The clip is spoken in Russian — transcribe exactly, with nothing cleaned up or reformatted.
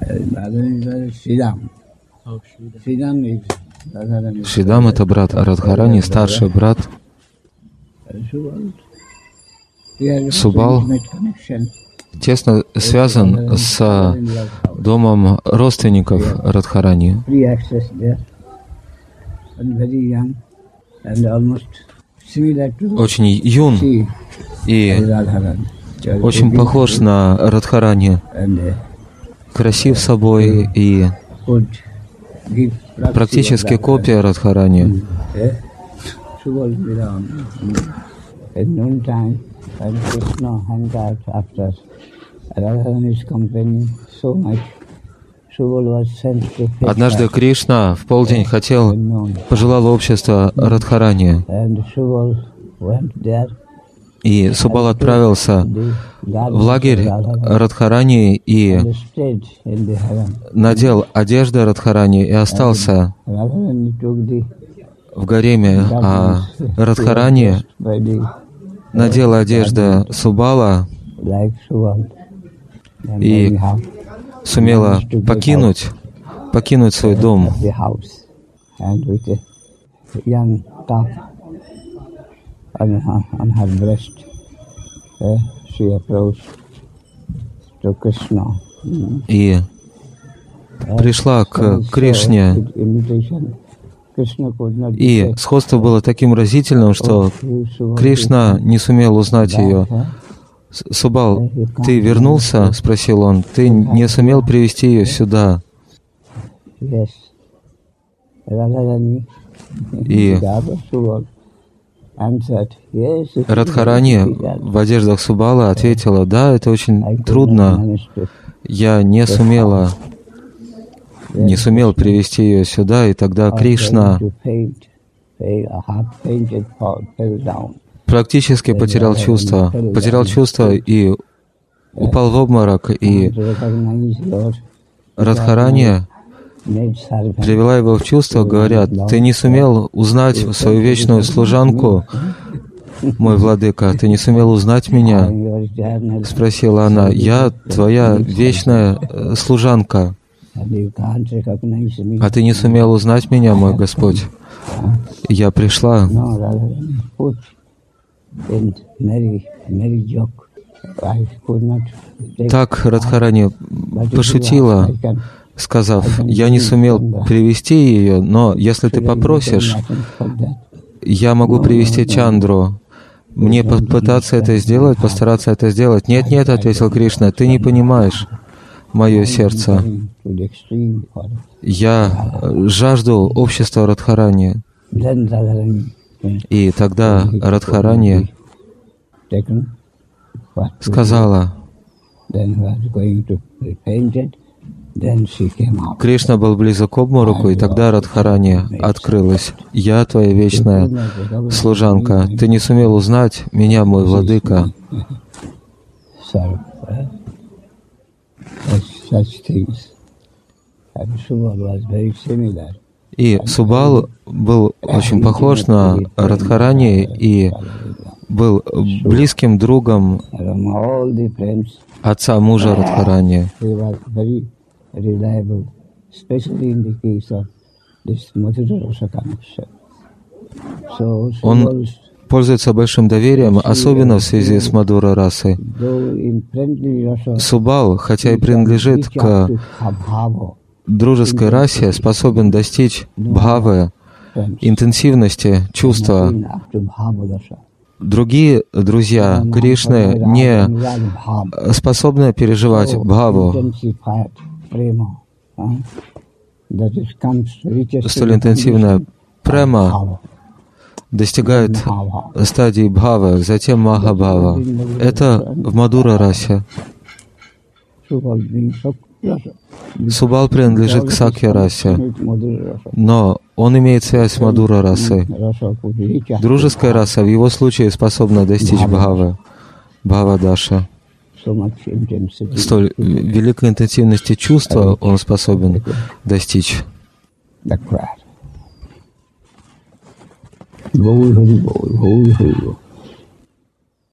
Шридам — это брат Радхарани, старший брат. Субал тесно связан с домом родственников Радхарани. Очень юн и очень похож на Радхарани, красив собой и практически копия Радхарани. Однажды Кришна в полдень хотел, пожелал общества Радхарани. И Субал отправился в лагерь Радхарани и надел одежду Радхарани и остался в гареме, а Радхарани надела одежду Субала и сумела покинуть, покинуть свой дом. И пришла к Кришне. И сходство было таким разительным, что Кришна не сумел узнать ее. «Субал, ты вернулся?» — спросил он. «Ты не сумел привести ее сюда?» И Радхарани в одеждах Субала ответила: «Да, это очень трудно. Я не сумела, не сумел привести ее сюда». И тогда Кришна практически потерял чувство, потерял чувство и упал в обморок. И Радхарани привела его в чувство, говорят: «Ты не сумел узнать свою вечную служанку, мой владыка, ты не сумел узнать меня?» Спросила она: «Я твоя вечная служанка, а ты не сумел узнать меня, мой Господь?» Я пришла. Так Радхарани пошутила, сказав: «Я не сумел привести ее, но если ты попросишь, я могу привести Чандру. Мне попытаться это сделать, постараться это сделать?» «Нет, нет», — ответил Кришна, — «ты не понимаешь мое сердце. Я жажду общества Радхарани». И тогда Радхарани сказала, Кришна был близок к обмороку, и тогда Радхарани открылась: «Я твоя вечная служанка. Ты не сумел узнать меня, мой владыка». И Субал был очень похож на Радхарани и был близким другом отца мужа Радхарани. Он пользуется большим доверием, особенно в связи с Мадхура расой. Субал, хотя и принадлежит к дружеской расе, способен достичь бхавы, интенсивности чувства. Другие друзья Кришны не способны переживать бхаву, столь интенсивная према достигает стадии бхавы, затем махабхава. Это в Мадхура расе. Субал принадлежит к Сакья расе, но он имеет связь с Мадхура расой. Дружеская раса в его случае способна достичь бхавы, бхава-даша. Столь великой интенсивности чувства он способен достичь. Гол, Хари Бол, Гол, Хари Бол.